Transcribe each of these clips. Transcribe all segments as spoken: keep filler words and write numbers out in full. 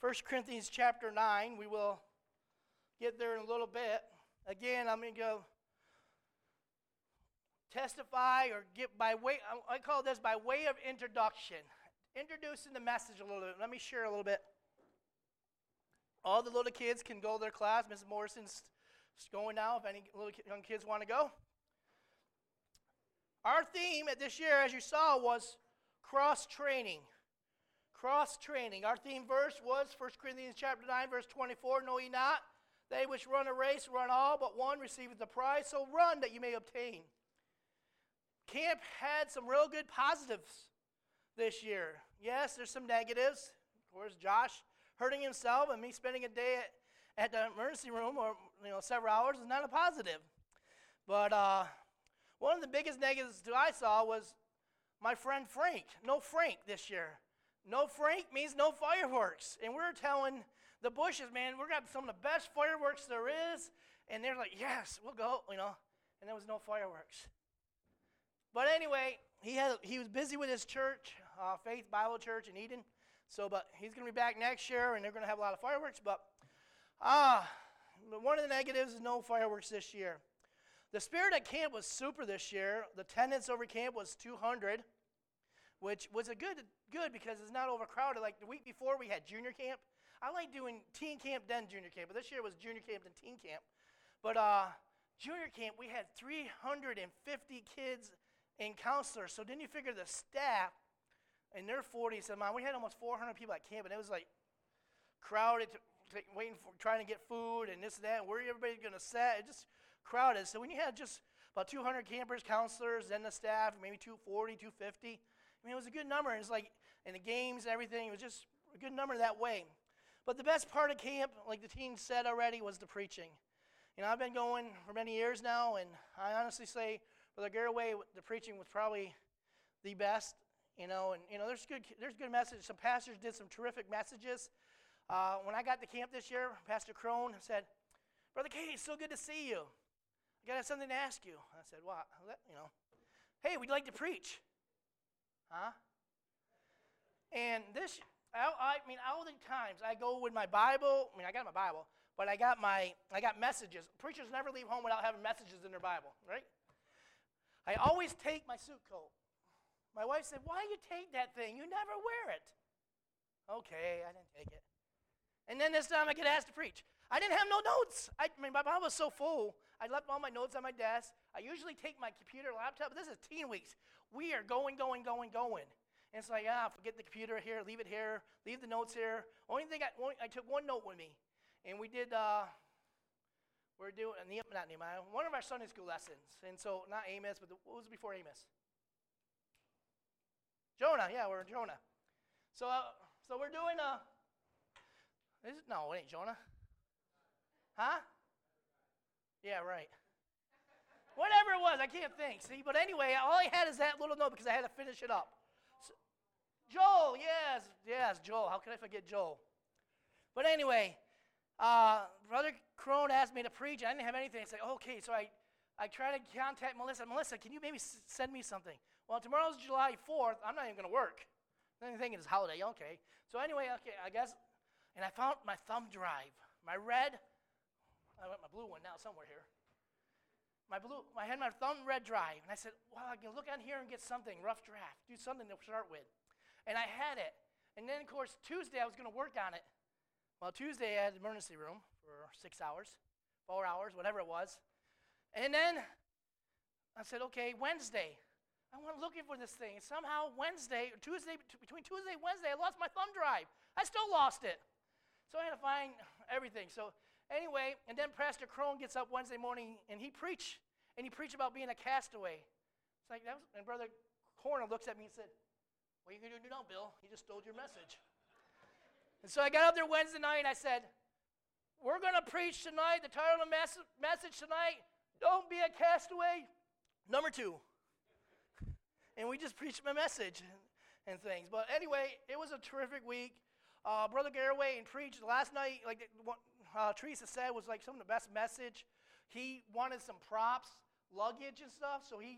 First Corinthians chapter nine. We will get there in a little bit. Again, I'm going to go testify or get by way, I call this by way of introduction. Introducing the message a little bit. Let me share a little bit. All the little kids can go to their class. Missus Morrison's going now if any little young kids want to go. Our theme at this year, as you saw, was cross-training. Cross-training. Our theme verse was First Corinthians chapter nine, verse twenty-four. Know ye not, they which run a race run all, but one receiveth the prize. So run that you may obtain. Camp had some real good positives this year. Yes, there's some negatives. Of course, Josh hurting himself and me spending a day at, at the emergency room or you know several hours is not a positive. But uh, one of the biggest negatives that I saw was my friend Frank. No Frank this year. No Frank means no fireworks. And we're telling the Bushes, man, we're got some of the best fireworks there is. And they're like, yes, we'll go, you know. And there was no fireworks. But anyway, he had he was busy with his church, uh, Faith Bible Church in Eden. So, but he's going to be back next year, and they're going to have a lot of fireworks. But ah, uh, one of the negatives is no fireworks this year. The spirit at camp was super this year. The attendance over camp was two hundred, which was a good good because it's not overcrowded. Like the week before, we had junior camp. I like doing teen camp then junior camp, but this year was junior camp then teen camp. But uh, junior camp, we had three hundred fifty kids and counselors. So then you figure the staff in their forties, and man, we had almost four hundred people at camp, and it was like crowded, to, to, waiting for trying to get food and this and that. And where everybody's going to sit? It just crowded. So when you had just about two hundred campers, counselors, then the staff, maybe two forty, two fifty. I mean, it was a good number. And it's like, in the games and everything, it was just a good number that way. But the best part of camp, like the teens said already, was the preaching. You know, I've been going for many years now, and I honestly say, Brother Garraway, the preaching was probably the best. You know, and you know, there's good, there's good messages. Some pastors did some terrific messages. Uh, when I got to camp this year, Pastor Crone said, "Brother Kay, it's so good to see you. I got something to ask you." I said, "What?" You know, "Hey, would you like to preach?" Huh? And this, I, I mean, all the times I go with my Bible. I mean, I got my Bible, but I got my, I got messages. Preachers never leave home without having messages in their Bible, right? I always take my suit coat. My wife said, "Why you take that thing? You never wear it." Okay, I didn't take it. And then this time I get asked to preach. I didn't have no notes. I, I mean, my Bible was so full. I left all my notes on my desk. I usually take my computer, laptop. This is teen weeks. We are going, going, going, going. And it's like, ah, forget the computer here, leave it here, leave the notes here. Only thing I, only, I took one note with me. And we did, uh, we're doing, not Nehemiah, one of our Sunday school lessons. And so, not Amos, but the, what was before Amos? Jonah, yeah, we're in Jonah. So, uh, so we're doing a. Is it, no, it ain't Jonah. Huh? Yeah, right. Whatever it was, I can't think. See, but anyway, all I had is that little note because I had to finish it up. So, Joel, yes, yes, Joel. How could I forget Joel? But anyway, uh, Brother Crone asked me to preach. I didn't have anything. I said, okay, so I, I tried to contact Melissa. Melissa, can you maybe s- send me something? Well, tomorrow's July fourth. I'm not even going to work. Then I'm thinking it's holiday. Okay. So anyway, okay, I guess. And I found my thumb drive. My red. I want my blue one now somewhere here. My blue. I had my thumb red drive. And I said, well, I can look on here and get something, rough draft. Do something to start with. And I had it. And then, of course, Tuesday I was going to work on it. Well, Tuesday I had the emergency room for six hours, four hours, whatever it was. And then I said, okay, Wednesday. I went looking for this thing. Somehow Wednesday, or Tuesday, between Tuesday and Wednesday, I lost my thumb drive. I still lost it. So I had to find everything. So anyway, and then Pastor Crone gets up Wednesday morning, and he preached, and he preached about being a castaway. It's like, that was, and Brother Corner looks at me and said, what are you going to do now, Bill? He just stole your message. And so I got up there Wednesday night, and I said, we're going to preach tonight. The title of the mes- message tonight, Don't Be a Castaway, number two. And we just preached my message and, and things. But anyway, it was a terrific week. Uh, Brother Garraway and preached last night, like what uh, Teresa said, was like some of the best message. He wanted some props, luggage and stuff. So he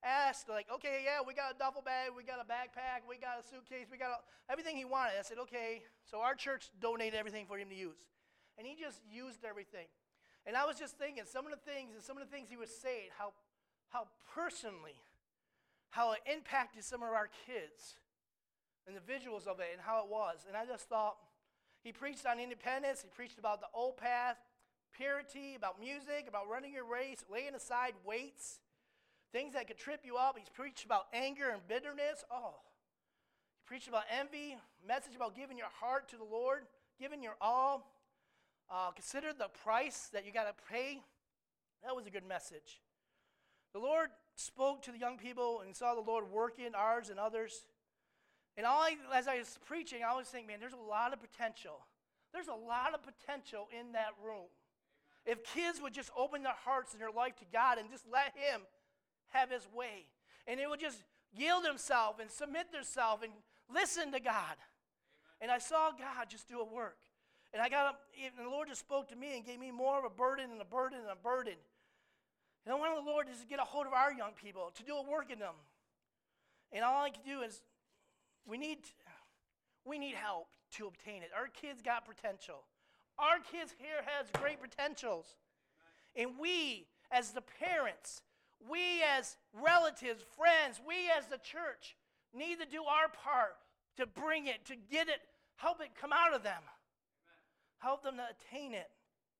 asked, like, okay, yeah, we got a duffel bag, we got a backpack, we got a suitcase, we got a, everything he wanted. I said, okay. So our church donated everything for him to use. And he just used everything. And I was just thinking, some of the things, and some of the things he was saying, how, how personally, how it impacted some of our kids, and the visuals of it, and how it was. And I just thought, he preached on independence, he preached about the old path, purity, about music, about running your race, laying aside weights, things that could trip you up. He's preached about anger and bitterness. Oh, he preached about envy, message about giving your heart to the Lord, giving your all. Uh, consider the price that you got to pay. That was a good message. The Lord spoke to the young people and saw the Lord working ours and others. And all I, as I was preaching, I was thinking, man, there's a lot of potential. There's a lot of potential in that room. Amen. If kids would just open their hearts and their life to God and just let Him have His way. And they would just yield themselves and submit themselves and listen to God. Amen. And I saw God just do a work. And I got up, and the Lord just spoke to me and gave me more of a burden and a burden and a burden. And I wanted the Lord just to get a hold of our young people, to do a work in them. And all I can do is, we need, we need help to obtain it. Our kids got potential. Our kids here has great potentials. And we, as the parents, we as relatives, friends, we as the church, need to do our part to bring it, to get it, help it come out of them. Amen. Help them to attain it.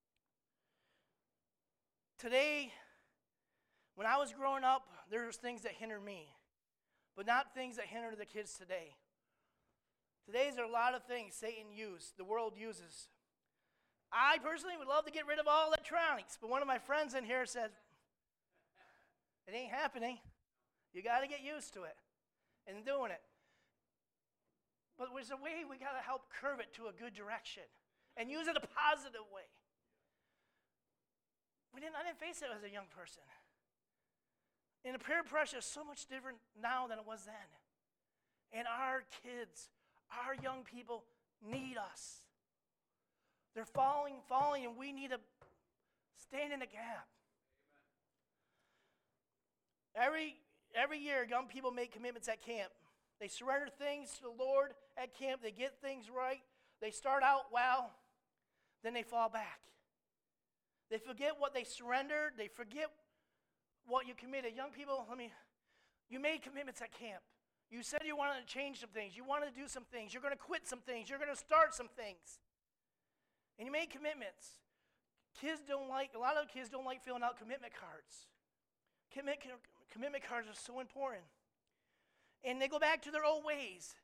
Today, when I was growing up, there was things that hindered me, but not things that hinder the kids today. Today, there are a lot of things Satan uses, the world uses. I personally would love to get rid of all electronics, but one of my friends in here says, it ain't happening. You got to get used to it and doing it. But there's a way we got to help curve it to a good direction and use it a positive way. We didn't, I didn't face it as a young person. And the peer pressure is so much different now than it was then. And our kids, our young people need us. They're falling, falling, and we need to stand in the gap. Every, every year, young people make commitments at camp. They surrender things to the Lord at camp. They get things right. They start out well. Then they fall back. They forget what they surrendered. They forget what you committed. Young people, let me, you made commitments at camp. You said you wanted to change some things. You wanted to do some things. You're going to quit some things. You're going to start some things. And you made commitments. Kids don't like, a lot of kids don't like filling out commitment cards. Commit, commitment cards are so important. And they go back to their old ways.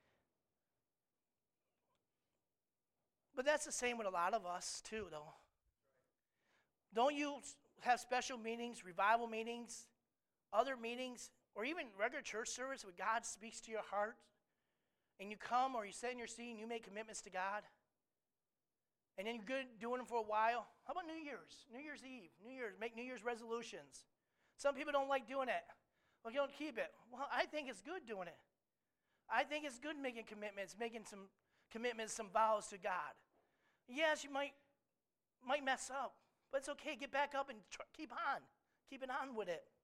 But that's the same with a lot of us too, though. Don't you have special meetings, revival meetings, other meetings, or even regular church service where God speaks to your heart, and you come or you sit in your seat and you make commitments to God, and then you're good doing them for a while? How about New Year's? New Year's Eve, New Year's, make New Year's resolutions. Some people don't like doing it. Well, you don't keep it. Well, I think it's good doing it. I think it's good making commitments, making some commitments, some vows to God. Yes, you might might mess up, but it's okay. Get back up and tr- keep on. Keep it on with it.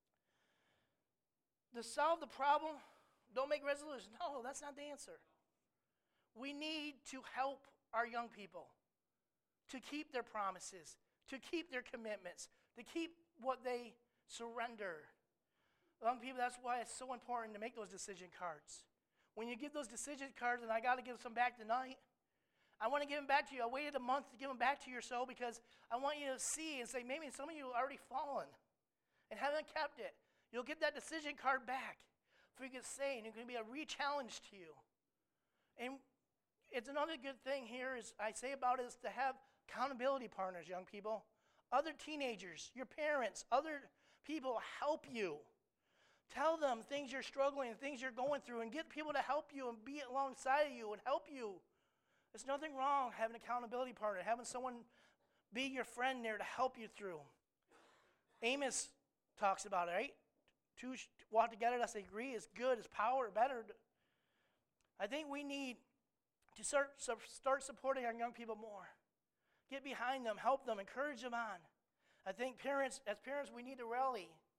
To solve the problem, don't make resolutions. No, that's not the answer. We need to help our young people to keep their promises, to keep their commitments, to keep what they surrender. Young people, that's why it's so important to make those decision cards. When you give those decision cards, and I got to give some back tonight, I want to give them back to you. I waited a month to give them back to your soul because I want you to see and say, maybe some of you have already fallen and haven't kept it. You'll get that decision card back for you can say, and it can be a re-challenge to you. And it's another good thing here is I say about it is to have accountability partners, young people. Other teenagers, your parents, other people help you. Tell them things you're struggling, things you're going through, and get people to help you and be alongside of you and help you. There's nothing wrong having an accountability partner, having someone be your friend there to help you through. Amos talks about it, right? Two walk together, let's agree, is good, is power, better. I think we need to start, start supporting our young people more. Get behind them, help them, encourage them on. I think parents, as parents, we need to rally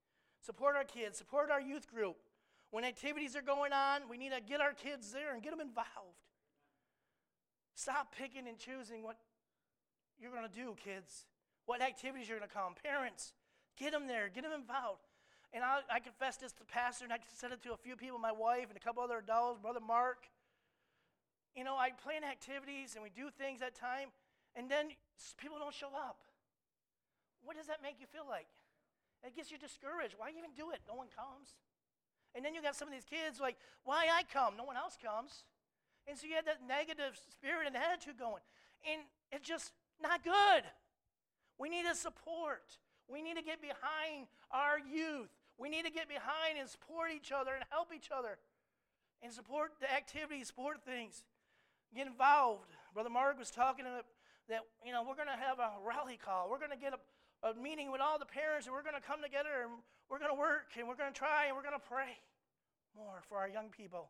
Support our kids. Support our youth group. When activities are going on, we need to get our kids there and get them involved. Stop picking and choosing what you're going to do, kids. What activities you're going to come. Parents, get them there. Get them involved. And I, I confess this to the pastor, and I said it to a few people, my wife and a couple other adults, Brother Mark. You know, I plan activities, and we do things at time, and then people don't show up. What does that make you feel like? It gets you discouraged. Why even do it? No one comes. And then you got some of these kids like, why I come? No one else comes. And so you have that negative spirit and attitude going. And it's just not good. We need to support. We need to get behind our youth. We need to get behind and support each other and help each other. And support the activities, support things. Get involved. Brother Mark was talking about that, you know, we're going to have a rally call. We're going to get a, a meeting with all the parents, and we're going to come together, and we're going to work, and we're going to try, and we're going to pray more for our young people.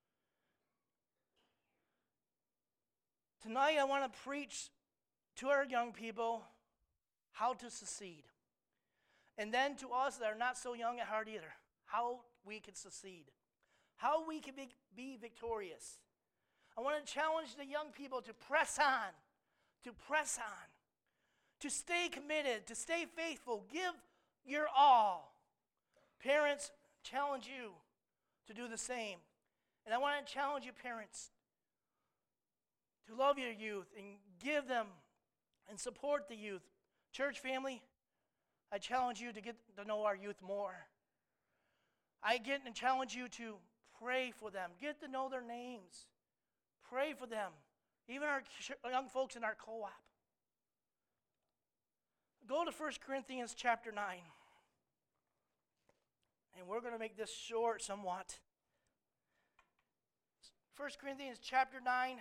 Tonight I want to preach to our young people how to succeed. And then to us that are not so young at heart either, how we can succeed. How we can be, be victorious. I want to challenge the young people to press on, to press on, to stay committed, to stay faithful, give your all. Parents, challenge you to do the same. And I want to challenge you, parents, to love your youth and give them and support the youth. Church family, I challenge you to get to know our youth more. I get and challenge you to pray for them. Get to know their names. Pray for them. Even our young folks in our co-op. Go to First Corinthians chapter nine. And we're going to make this short somewhat. First Corinthians chapter nine.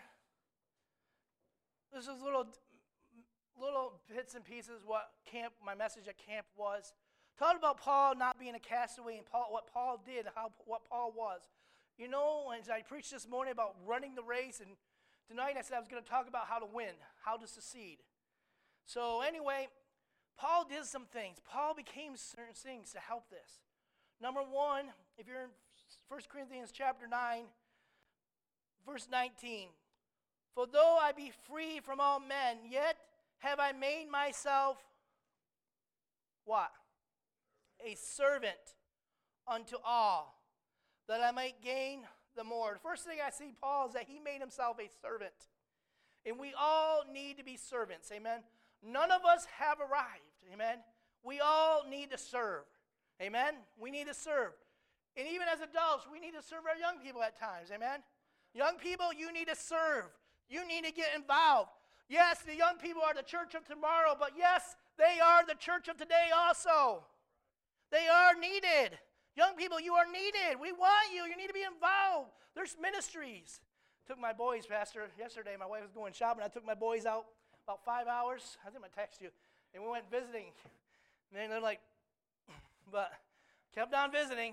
This is little, little bits and pieces what camp, my message at camp was. Talked about Paul not being a castaway and Paul, what Paul did, how what Paul was. You know, as I preached this morning about running the race, and tonight I said I was going to talk about how to win, how to succeed. So anyway, Paul did some things. Paul became certain things to help this. Number one, if you're in First Corinthians chapter nine, verse nineteen. For though I be free from all men, yet have I made myself, what? A servant unto all, that I might gain the more. The first thing I see Paul is that he made himself a servant. And we all need to be servants, amen? None of us have arrived, amen? We all need to serve, amen? We need to serve. And even as adults, we need to serve our young people at times, amen? Young people, you need to serve. You need to get involved. Yes, the young people are the church of tomorrow, but yes, they are the church of today also. They are needed. Young people, you are needed. We want you. You need to be involved. There's ministries. Took my boys, Pastor, yesterday. My wife was going shopping. I took my boys out about five hours. I think I text you. And we went visiting. And they're like, but kept on visiting.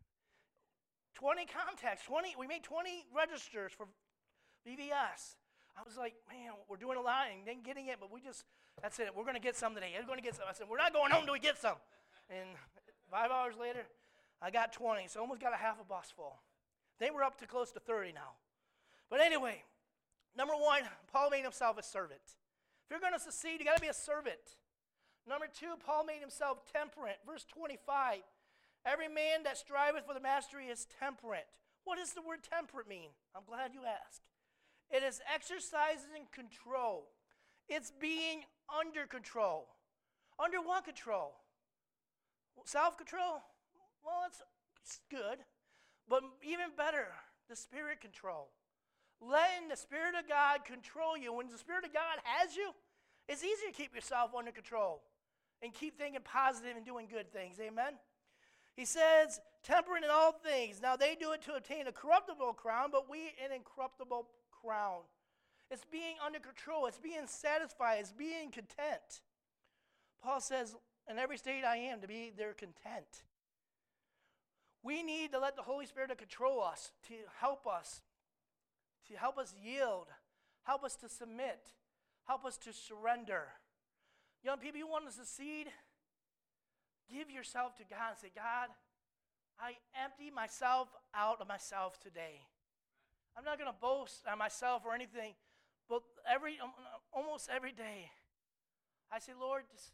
twenty contacts. twenty. We made twenty registers for V V S. I was like, man, we're doing a lot and then getting it, but we just, that's it. We're going to get some today. We're going to get some. I said, we're not going home till we get some. And five hours later, I got twenty, so almost got a half a bus full. They were up to close to thirty now. But anyway, number one, Paul made himself a servant. If you're going to succeed, you got to be a servant. Number two, Paul made himself temperate. Verse twenty-five, every man that striveth for the mastery is temperate. What does the word temperate mean? I'm glad you asked. It is exercising control. It's being under control. Under what control? Self-control? Well, it's, it's good. But even better, the Spirit control. Letting the Spirit of God control you. When the Spirit of God has you, it's easy to keep yourself under control and keep thinking positive and doing good things. Amen? He says, temperate in all things. Now they do it to obtain a corruptible crown, but we an incorruptible crown. It's being under control. It's being satisfied. It's being content. Paul says, in every state I am, to be there content. We need to let the Holy Spirit control us, to help us, to help us yield, help us to submit, help us to surrender. Young people, you want to succeed? give yourself to God and say, God, I empty myself out of myself today. I'm not going to boast on myself or anything, but every almost every day, I say, Lord, just,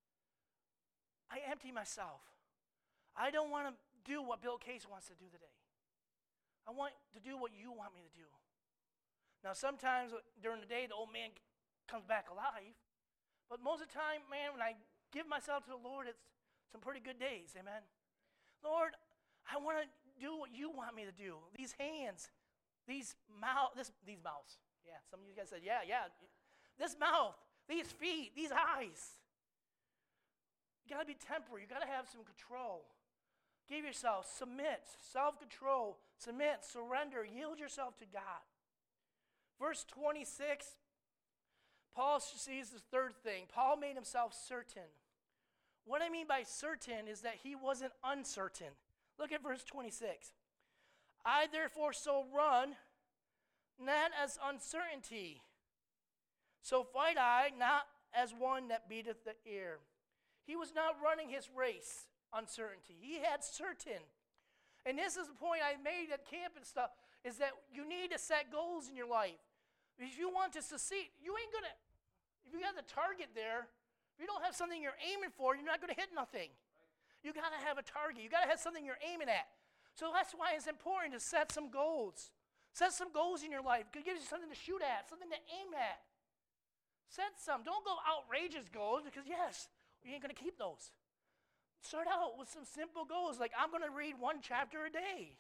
I empty myself. I don't want to do what Bill Case wants to do today. I want to do what you want me to do. Now, sometimes during the day, the old man comes back alive, but most of the time, man, when I give myself to the Lord, it's some pretty good days, amen? Lord, I want to do what you want me to do. These hands, these mouth, this, these mouths. Yeah, some of you guys said, yeah, yeah. This mouth, these feet, these eyes. You got to be temperate. You got to have some control. Give yourself, submit, self-control, submit, surrender, yield yourself to God. Verse twenty-six, Paul sees the third thing. Paul made himself certain. What I mean by certain is that he wasn't uncertain. Look at verse twenty-six. I therefore so run, not as uncertainty. So fight I, not as one that beateth the air. He was not running his race, uncertainty. He had certain. And this is the point I made at camp and stuff, is that you need to set goals in your life. If you want to succeed, you ain't going to, if you got the target there, if you don't have something you're aiming for, you're not going to hit nothing. You got to have a target. You got to have something you're aiming at. So that's why it's important to set some goals. Set some goals in your life. It gives you something to shoot at, something to aim at. Set some. Don't go outrageous goals because, yes, you ain't going to keep those. Start out with some simple goals like I'm going to read one chapter a day.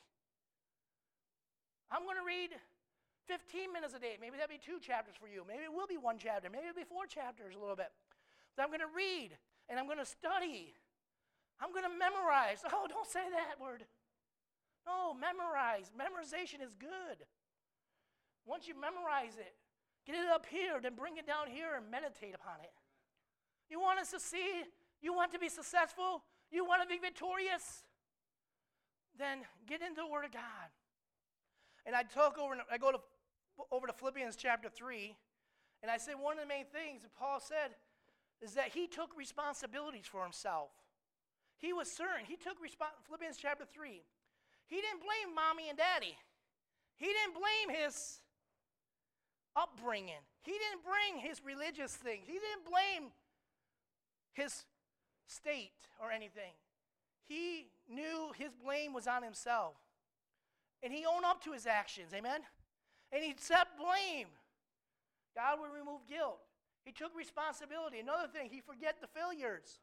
I'm going to read fifteen minutes a day. Maybe that'll be two chapters for you. Maybe it will be one chapter. Maybe it'll be four chapters a little bit. But I'm going to read and I'm going to study. I'm going to memorize. Oh, don't say that word. No, memorize. Memorization is good. Once you memorize it, get it up here, then bring it down here and meditate upon it. You want to succeed? You want to be successful? You want to be victorious? Then get into the Word of God. And I talk over, I go to over to Philippians chapter three, and I say one of the main things that Paul said is that he took responsibilities for himself. He was certain. He took responsibility. Philippians chapter three. He didn't blame mommy and daddy. He didn't blame his upbringing. He didn't bring his religious things. He didn't blame his state or anything. He knew his blame was on himself. And he owned up to his actions, amen? And he accepted blame. God would remove guilt. He took responsibility. Another thing, he forget the failures.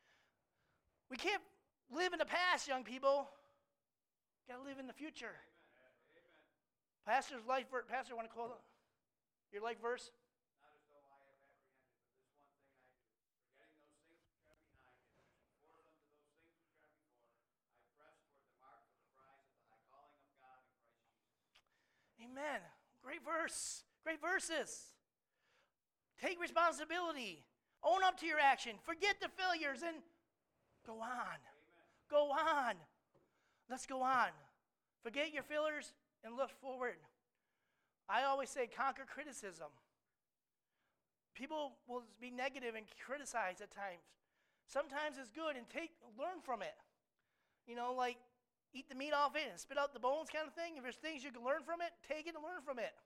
We can't live in the past, young people. Got to live in the future. Amen. Pastor's life verse. Pastor, want to call it? Your life verse? Not as though I have apprehended, but this one thing I do, forgetting those things which are behind and reaching forth unto those things which are before, I press toward the mark for the prize of the high calling of God in Christ Jesus. Amen. Great verse. Great verses. Take responsibility. Own up to your action. Forget the failures and go on. Amen. Go on. Let's go on. Forget your failures and look forward. I always say conquer criticism. People will be negative and criticize at times. Sometimes it's good and take learn from it. You know, like eat the meat off it and spit out the bones kind of thing. If there's things you can learn from it, take it and learn from it.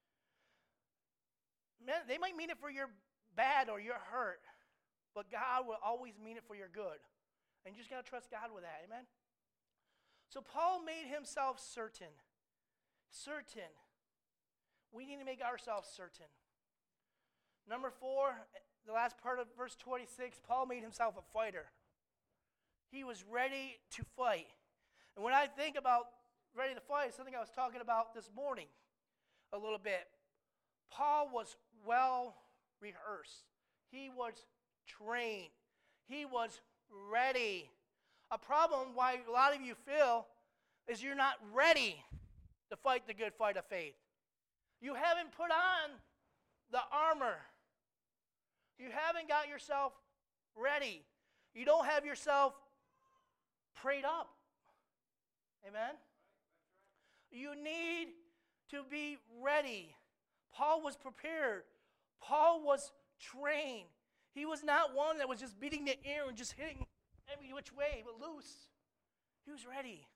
Man, they might mean it for your bad or your hurt, but God will always mean it for your good. And you just got to trust God with that, amen? So Paul made himself certain. Certain. We need to make ourselves certain. Number four, the last part of verse twenty-six, Paul made himself a fighter. He was ready to fight. And when I think about ready to fight, it's something I was talking about this morning a little bit. Paul was well rehearsed. He was trained. He was ready. A problem why a lot of you feel is you're not ready to fight the good fight of faith. You haven't put on the armor. You haven't got yourself ready. You don't have yourself prayed up. Amen? You need to be ready. Paul was prepared. Paul was trained. He was not one that was just beating the air and just hitting every which way, but loose. He was ready.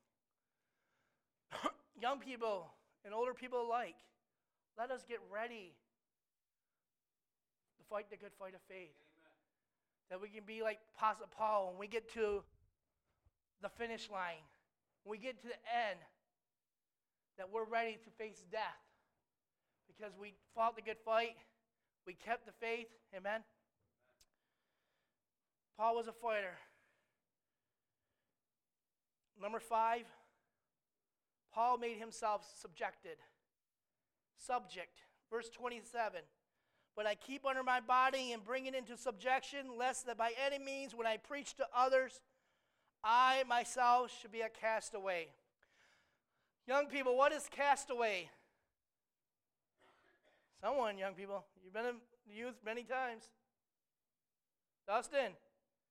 Young people and older people alike, let us get ready to fight the good fight of faith. Amen. That we can be like Apostle Paul when we get to the finish line, when we get to the end, that we're ready to face death because we fought the good fight, we kept the faith. Amen. Amen. Paul was a fighter. Number five, Paul made himself subjected. Subject. Verse twenty-seven. But I keep under my body and bring it into subjection, lest that by any means when I preach to others, I myself should be a castaway. Young people, what is castaway? Someone, young people. You've been in youth many times. Dustin.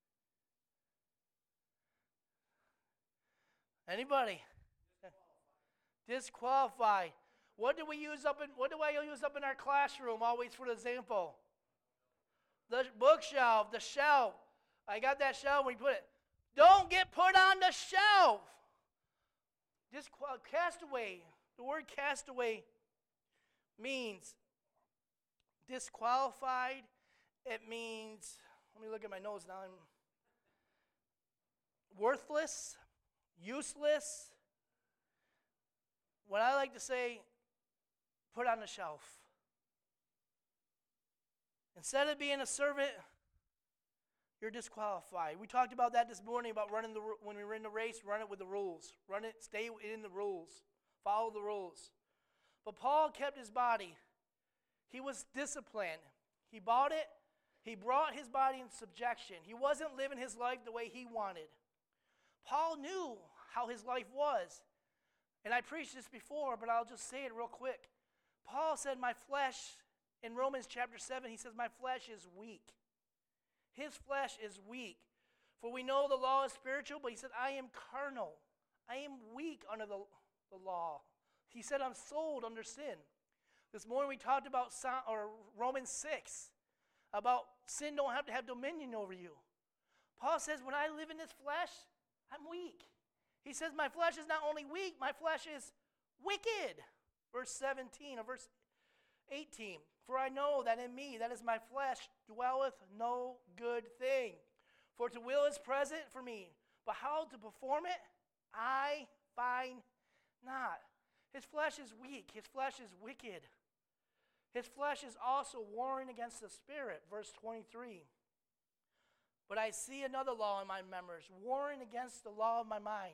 Anybody? Disqualified. What do we use up in what do I use up in our classroom always for example? The bookshelf, the shelf. I got that shelf when you put it. Don't get put on the shelf. Disqual- castaway. The word castaway means disqualified. It means, let me look at my notes now. I'm worthless, useless. What I like to say, put on the shelf. Instead of being a servant, you're disqualified. We talked about that this morning about running the when we were in the race, run it with the rules. Run it, stay in the rules. Follow the rules. But Paul kept his body. He was disciplined. He bought it. He brought his body in subjection. He wasn't living his life the way he wanted. Paul knew how his life was. And I preached this before, but I'll just say it real quick. Paul said, my flesh, in Romans chapter seven, he says, my flesh is weak. His flesh is weak. For we know the law is spiritual, but he said, I am carnal. I am weak under the, the law. He said, I'm sold under sin. This morning we talked about or Romans six, about sin don't have to have dominion over you. Paul says, when I live in this flesh, I'm weak. He says, my flesh is not only weak, my flesh is wicked. Verse seventeen or verse eighteen. For I know that in me, that is my flesh, dwelleth no good thing. For to will is present for me, but how to perform it, I find not. His flesh is weak. His flesh is wicked. His flesh is also warring against the spirit. Verse twenty-three. But I see another law in my members, warring against the law of my mind.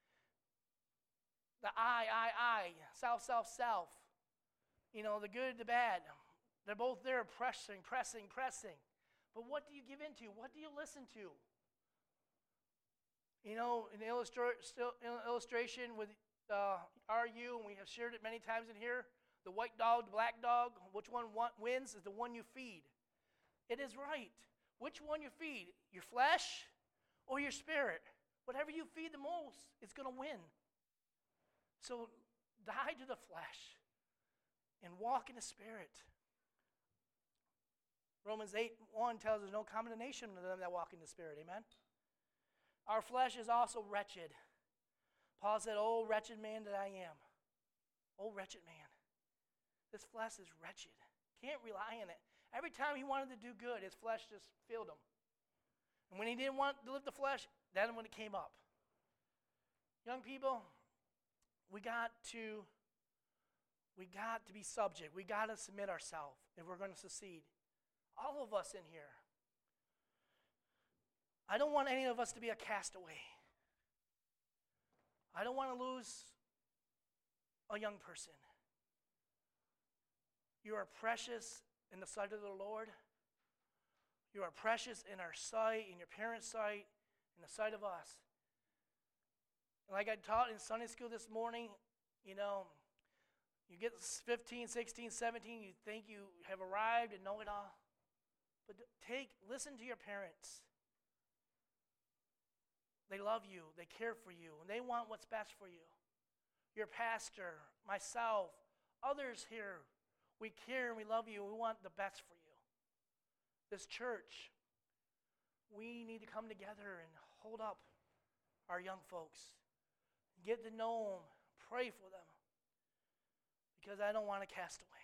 The I, I, I, self, self, self. You know, the good, the bad. They're both there pressing, pressing, pressing. But what do you give into? What do you listen to? You know, an illustra- still, illustration with uh, R U, and we have shared it many times in here, the white dog, the black dog, which one wins is the one you feed. It is right. Which one you feed? Your flesh or your spirit? Whatever you feed the most, it's going to win. So die to the flesh and walk in the spirit. Romans eight one tells us no condemnation to them that walk in the spirit. Amen? Our flesh is also wretched. Paul said, oh, wretched man that I am. Oh, wretched man. This flesh is wretched. Can't rely on it. Every time he wanted to do good, his flesh just failed him. And when he didn't want to live the flesh, then when it came up. Young people, we got to, we got to be subject. We got to submit ourselves if we're going to succeed. All of us in here. I don't want any of us to be a castaway. I don't want to lose a young person. You are precious in the sight of the Lord. You are precious in our sight, in your parents' sight, in the sight of us. And like I taught in Sunday school this morning, you know, you get fifteen, sixteen, seventeen, you think you have arrived and know it all. But take, listen to your parents. They love you, they care for you, and they want what's best for you. Your pastor, myself, others here, we care and we love you and we want the best for you. This church, we need to come together and hold up our young folks. Get to know them. Pray for them. Because I don't want to cast away.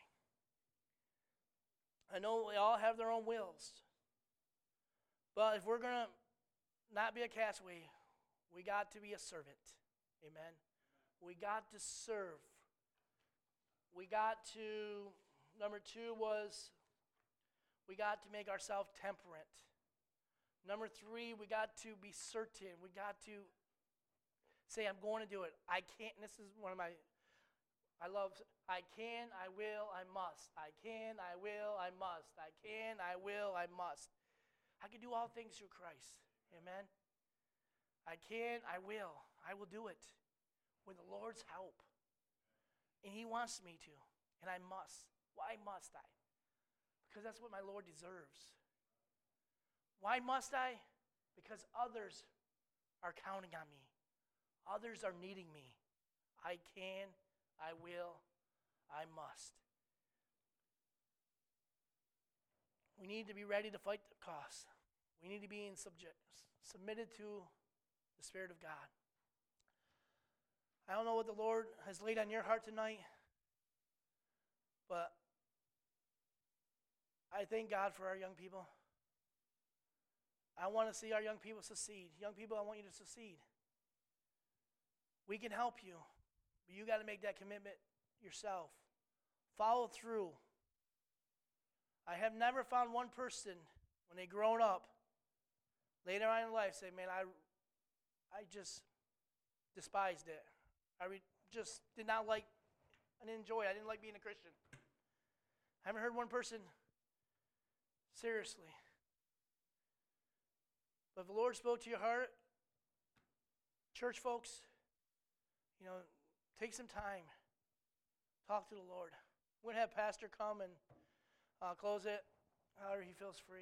I know they all have their own wills. But if we're going to not be a castaway, we got to be a servant. Amen. We got to serve. We got to, number two was, we got to make ourselves temperate. Number three, we got to be certain. We got to say, I'm going to do it. I can't, and this is one of my, I love, I can, I will, I must. I can, I will, I must. I can, I will, I must. I can do all things through Christ. Amen. I can, I will. I will do it with the Lord's help. And He wants me to. And I must. Why must I? Because that's what my Lord deserves. Why must I? Because others are counting on me. Others are needing me. I can, I will, I must. We need to be ready to fight the cost. We need to be in subject, submitted to the Spirit of God. I don't know what the Lord has laid on your heart tonight, but I thank God for our young people. I want to see our young people succeed. Young people, I want you to succeed. We can help you, but you got to make that commitment yourself. Follow through. I have never found one person, when they grown up, later on in life, say, man, I, I just despised it. I re- just did not like, I didn't enjoy it. I didn't like being a Christian. I haven't heard one person, seriously. But if the Lord spoke to your heart, church folks, you know, take some time. Talk to the Lord. We're going to have Pastor come and uh, close it however he feels free.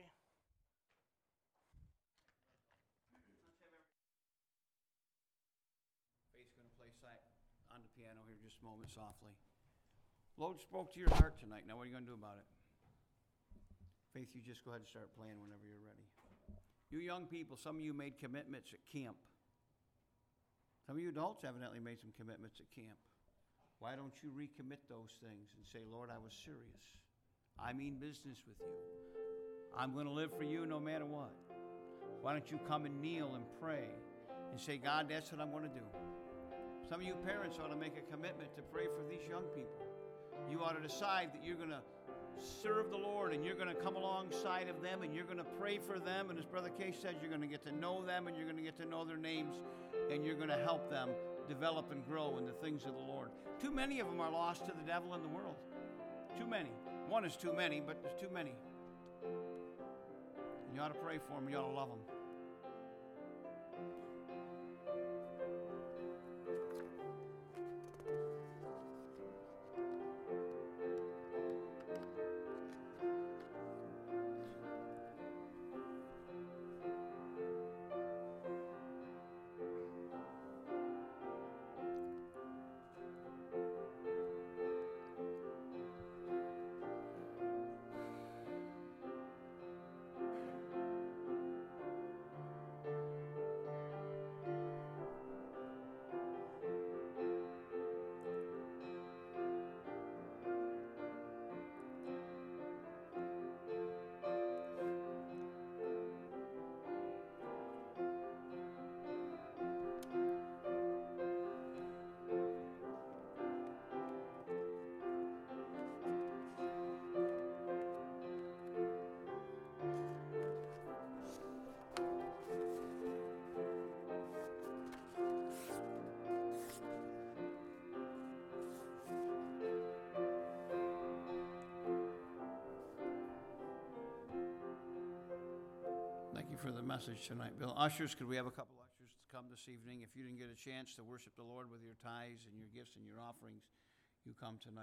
Faith's going to play si- on the piano here just a moment softly. Lord spoke to your heart tonight. Now what are you going to do about it? Faith, you just go ahead and start playing whenever you're ready. You young people, some of you made commitments at camp. Some of you adults evidently made some commitments at camp. Why don't you recommit those things and say, Lord, I was serious. I mean business with you. I'm going to live for you no matter what. Why don't you come and kneel and pray and say, God, that's what I'm going to do. Some of you parents ought to make a commitment to pray for these young people. You ought to decide that you're going to serve the Lord and you're going to come alongside of them and you're going to pray for them. And as Brother Case said, you're going to get to know them and you're going to get to know their names and you're going to help them develop and grow in the things of the Lord. Too many of them are lost to the devil and the world. Too many. One is too many, but there's too many. And you ought to pray for them. You ought to love them. Thank you for the message tonight, Bill. Ushers, could we have a couple ushers to come this evening? If you didn't get a chance to worship the Lord with your tithes and your gifts and your offerings, you come tonight.